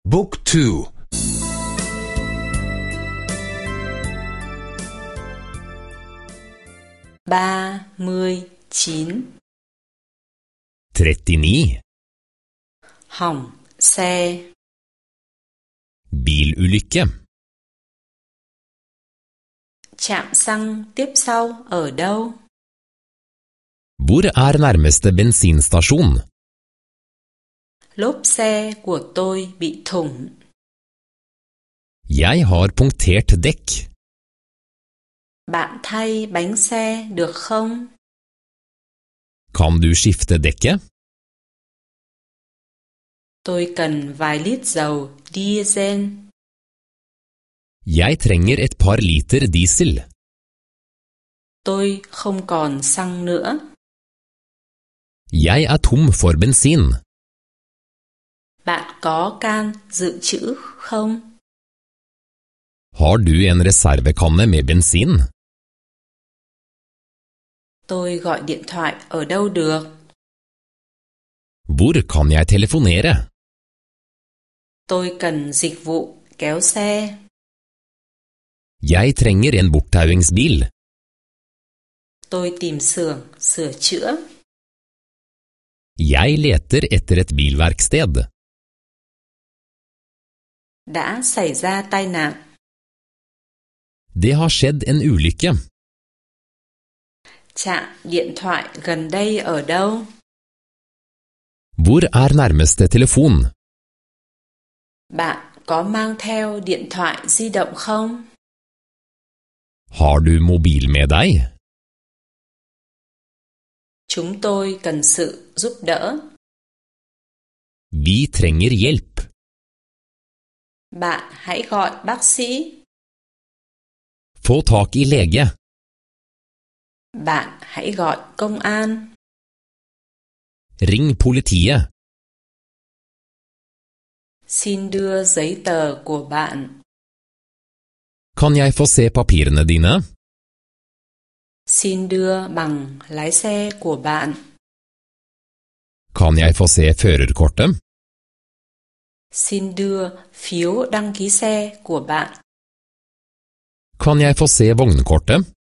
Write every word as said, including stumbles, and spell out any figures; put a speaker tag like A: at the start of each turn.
A: Book two.
B: ba mươi chín.
C: trettini.
B: Hỏng xe.
C: Bilulykke.
B: Trạm xăng tiếp sau ở đâu?
C: Hvor er nærmeste bensinstasjon?
B: Lốp xe của tôi bị thủng.
C: Jeg har punktert dekk.
B: Bạn thay bánh xe được không?
C: Kan du skifte dekket?
B: Tôi cần vài lít dầu diesel.
C: Jeg trenger et par liter diesel.
B: Tôi không còn xăng nữa.
C: Jeg er tom for bensin.
B: Bạn có can dự trữ không?
C: Har du en reservekanne med bensin?
B: Tôi gọi điện thoại ở đâu được?
C: Hvor kan jeg telefonere?
B: Tôi cần dịch vụ kéo xe.
C: Jeg trenger en borttauingsbil.
B: Tôi tìm xưởng sửa chữa.
C: Jeg leter etter et bilverksted.
B: Đã xảy ra tai nạn.
C: Det har skjedd en ulykke.
B: Trạm điện thoại gần đây ở đâu?
C: Hvor er nærmeste telefon?
B: Bạn có mang theo điện thoại di động không?
C: Har du mobil med deg?
B: Chúng tôi cần sự giúp đỡ.
C: Vi trenger hjelp.
B: Bạn hãy gọi bác sĩ.
C: Få tak i lege.
B: Bạn hãy gọi công an.
C: Ring politiet.
B: Xin đưa giấy tờ của bạn.
C: Kan jeg få se papirene dine?
B: Xin đưa bằng lái xe của bạn.
C: Kan jeg få se førerkortet?
B: Xin đưa phiếu đăng ký xe của bạn.
C: Kan jeg få se vognkortet?